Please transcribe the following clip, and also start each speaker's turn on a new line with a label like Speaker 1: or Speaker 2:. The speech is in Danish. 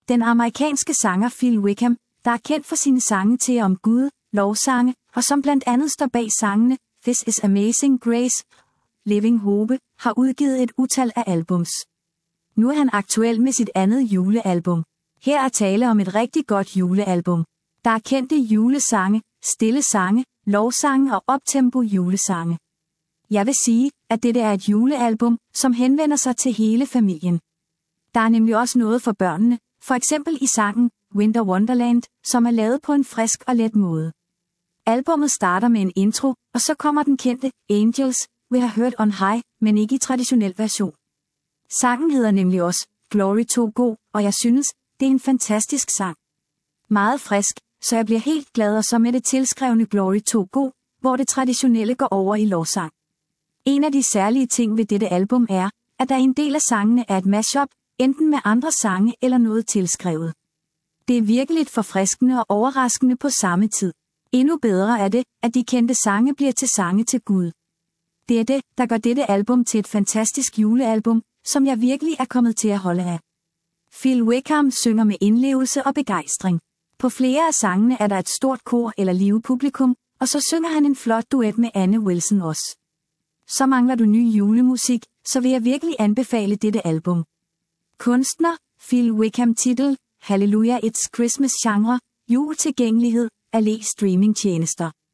Speaker 1: Den amerikanske sanger Phil Wickham, der er kendt for sine sange til om Gud, lovsange, og som blandt andet står bag sangene This Is Amazing Grace, Living Hope, har udgivet et utal af albums. Nu er han aktuel med sit andet julealbum. Her er tale om et rigtig godt julealbum. Der er kendte julesange, stille sange, lovsange og optempo julesange. Jeg vil sige, at dette er et julealbum, som henvender sig til hele familien. Der er nemlig også noget for børnene, for eksempel i sangen Winter Wonderland, som er lavet på en frisk og let måde. Albummet starter med en intro, og så kommer den kendte Angels, We Have Heard on High, men ikke i traditionel version. Sangen hedder nemlig også Glory to God, og jeg synes, det er en fantastisk sang. Meget frisk, så jeg bliver helt glad og så med det tilskrevne Glory to God, hvor det traditionelle går over i lovsang. En af de særlige ting ved dette album er, at der en del af sangene er et mashup, enten med andre sange eller noget tilskrevet. Det er virkelig forfriskende og overraskende på samme tid. Endnu bedre er det, at de kendte sange bliver til sange til Gud. Det er det, der gør dette album til et fantastisk julealbum, som jeg virkelig er kommet til at holde af. Phil Wickham synger med indlevelse og begejstring. På flere af sangene er der et stort kor eller livepublikum, og så synger han en flot duet med Anne Wilson også. Så mangler du ny julemusik, så vil jeg virkelig anbefale dette album. Kunstner, Phil Wickham. Titel, Hallelujah It's Christmas. Genre, jul. Tilgængelighed, alle streamingtjenester.